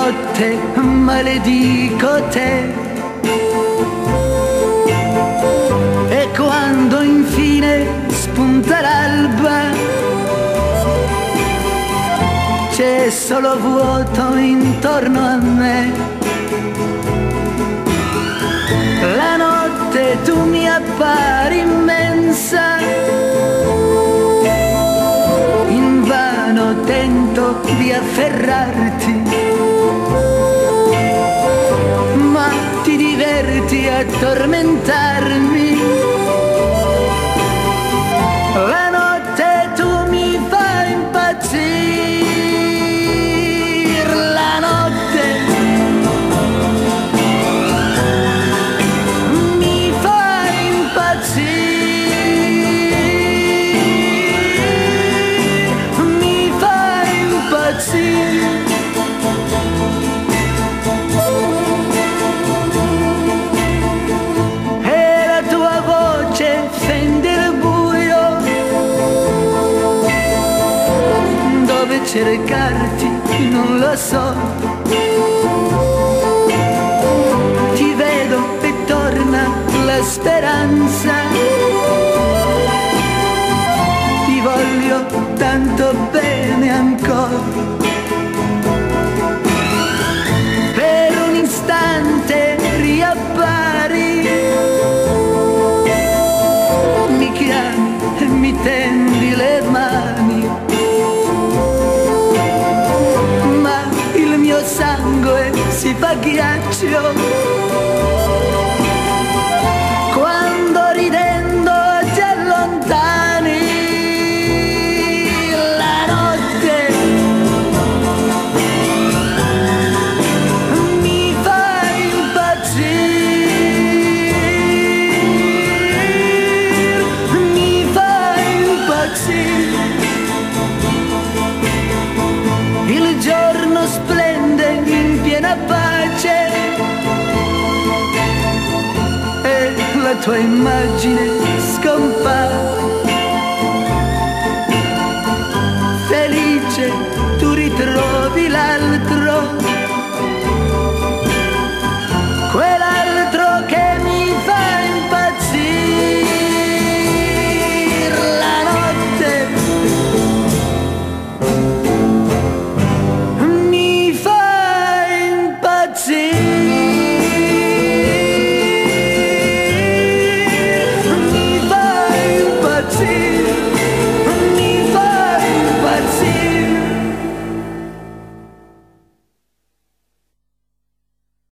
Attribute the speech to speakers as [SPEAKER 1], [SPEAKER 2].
[SPEAKER 1] notte maledico te. E quando infine spunta l'alba, c'è solo vuoto intorno a me. La notte tu mi appari immensa, invano tento di afferrarti, ma ti diverti a tormentarmi. La notte tu mi fai impazzire, la notte mi fai impazzire, mi fai impazzire. E la tua voce fende il buio, dove cercarti non lo so. Ti vedo e torna la speranza, ti voglio tanto bene ancora. Per un istante riappari, mi chiami e mi tendi le mani, ma il mio sangue si fa ghiaccio quando ridendo ti allontani. La notte mi fai impazzire, mi fai impazzire. Il giorno splende in piena pace e la tua immagine scompare.